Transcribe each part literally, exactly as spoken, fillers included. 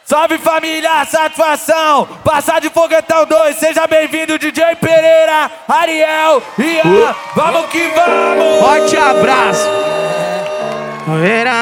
Salve família, satisfação! Passar de Foguetão dois, seja bem-vindo D J Pereira, Ariel, Ian, uh. vamos que vamos! Forte abraço! Pereira!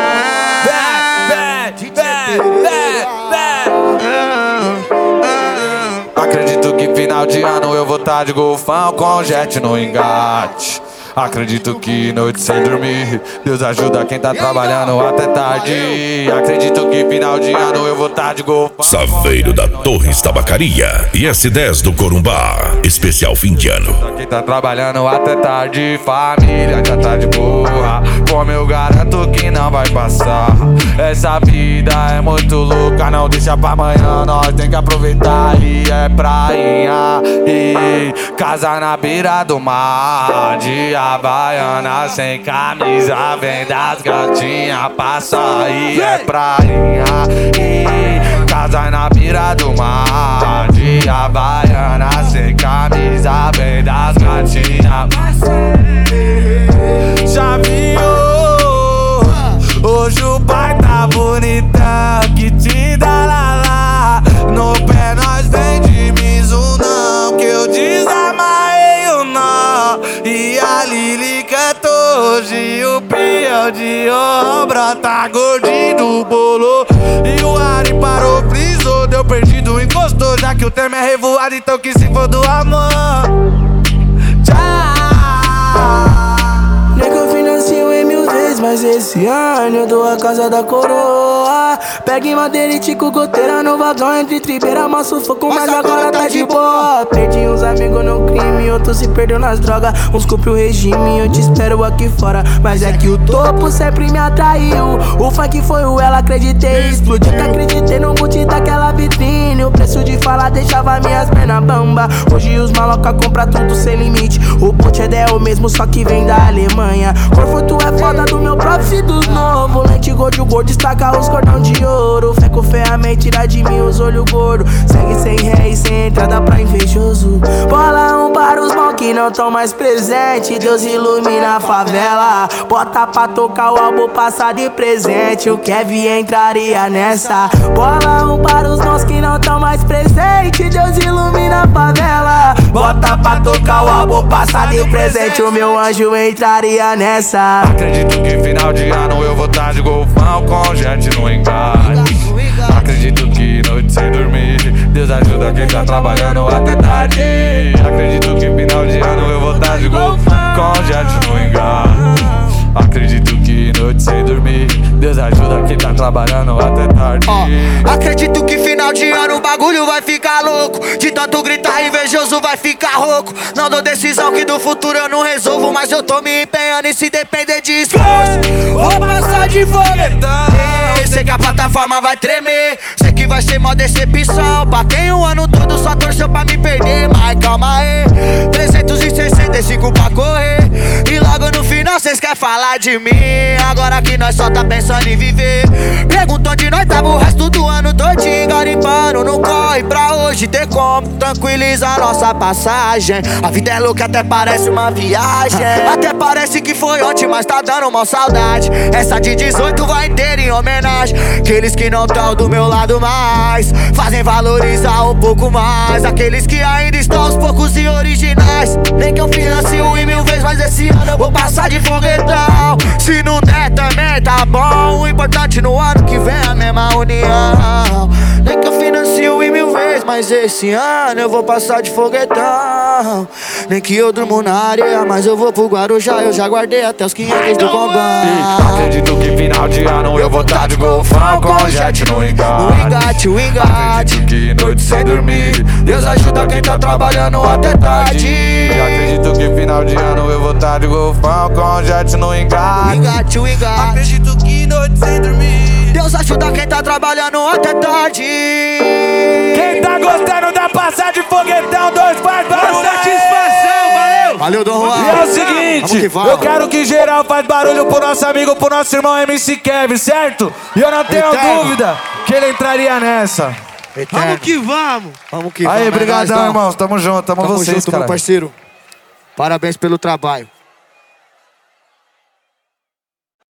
Acredito que final de ano eu vou tá de golfão com jet no engate. Acredito que noite sem dormir, Deus ajuda quem tá trabalhando até tarde. Acredito que final de ano eu vou tá de golfão. Saveiro da Torres Tabacaria e S dez do Corumbá, especial fim de ano. Quem tá trabalhando até tarde, família já tá de boa. Como eu garanto que não vai passar. Essa vida é muito louca, não deixa pra amanhã, nós tem que aproveitar. E é prainha, e casa na beira do mar, de Havaiana sem camisa, vem das gatinhas passa. E é prainha, e casa na beira do mar, de Havaiana sem camisa, vem das gatinhas passa. Já viu? Hoje o pai tá bonitão, que te dá lá lá. No pé nós vem de Mizuno, que eu desamarrei o nó. E a Lili cantou hoje, o peão de obra tá gordinho do bolo. E o Ari parou, frisou, deu perdido, encostou. Já que o tema é revoado, então que se for do amor. Tchau. Mas esse ano eu dou a casa da coroa. Pegue madeira e tico goteira no vagão, entre tribeira, amasso foco, mas, mas agora tá de boa. Perdi uns amigos no crime, outros se perdeu nas drogas. Uns cumpriu o regime, eu te espero aqui fora. Mas é que o topo sempre me atraiu. O funk foi o ela, acreditei. Explodiu que acreditei no boot daquela vitrine. O preço de falar deixava minhas pernas bamba. Hoje os maloca compra tudo sem limite. O boot é o mesmo, só que vem da Alemanha. Corfuto é foda do meu prof dos novo. Lente gordo, gordo, destaca os cordão de ouro. Feco ferramenta, tira de mim os olhos gordo. Segue sem ré e sem entrada pra invejoso. Bola um para os mãos que não tão mais presente. Deus ilumina a favela. Bota pra tocar o álbum passado de presente. O Kevin entraria nessa. Bola um para os mãos que não tão mais presente. Deus ilumina a favela. Bota pra tocar o álbum passado de presente. O meu anjo entraria nessa. Acredito que final de ano eu vou tá de golfão com jet no engate. Acredito que noite sem dormir, Deus ajuda quem tá trabalhando até tarde. Acredito que final de ano eu vou tá de golfão com jet no engate. Acredito que noite sem dormir, Deus ajuda quem tá trabalhando até tarde. Oh, acredito que final de ano o bagulho vai ficar louco. De tanto gritar invejoso vai ficar rouco. Não dou decisão que do futuro eu não resolvo, mas eu tô me empenhando e se depender de esforço vou passar de foguetão. Sei que a plataforma vai tremer, sei que vai ser mó decepção. Batei o ano todo, só torceu pra me perder. Mas calma aí, trezentos e sessenta e cinco pra correr. E logo no final cês querem falar de mim. Agora que nós só tá pensando em viver. Pergunta onde nós tava o resto do ano todinho. Garimpando, não corre pra hoje ter como tranquilizar nossa passagem. A vida é louca, até parece uma viagem. Até parece que foi ontem, mas tá dando mó saudade. Essa de dezoito vai inteira em homenagem. Aqueles que não tão do meu lado mais fazem valorizar um pouco mais aqueles que ainda estão aos poucos e originais. Nem que eu financio em mil vezes, mas esse ano eu vou passar de foguetão. Se não der também tá bom. O importante no ano que vem é a mesma união. Nem que eu financio em mil vezes, mas esse ano eu vou passar de foguetão. Nem que eu durmo na areia, mas eu vou pro Guarujá. Eu já guardei até os quinhentos do Combão. Acredito que final de ano eu vou tá de golfão com jet no engate. O engate, o engate. Acredito que noite sem dormir, Deus ajuda quem tá trabalhando até tarde. Acredito que final de ano eu vou tá de golfão com jet no engate. O engate, o engate. Acredito que noite sem dormir, Deus ajuda quem tá trabalhando até tarde. Quem tá gostando da passar de foguetão, dois faz barulho. Satisfação, valeu! Valeu, Dom Juan. E é o seguinte, que eu quero que geral faz barulho pro nosso amigo, pro nosso irmão M C Kevin, certo? E eu não tenho Eterno. dúvida que ele entraria nessa. Eterno. Vamos que vamos! Vamos que Aí, vamos. brigadão, irmãos. Tamo junto, tamo, Tamo vocês, junto, cara. meu parceiro. Parabéns pelo trabalho.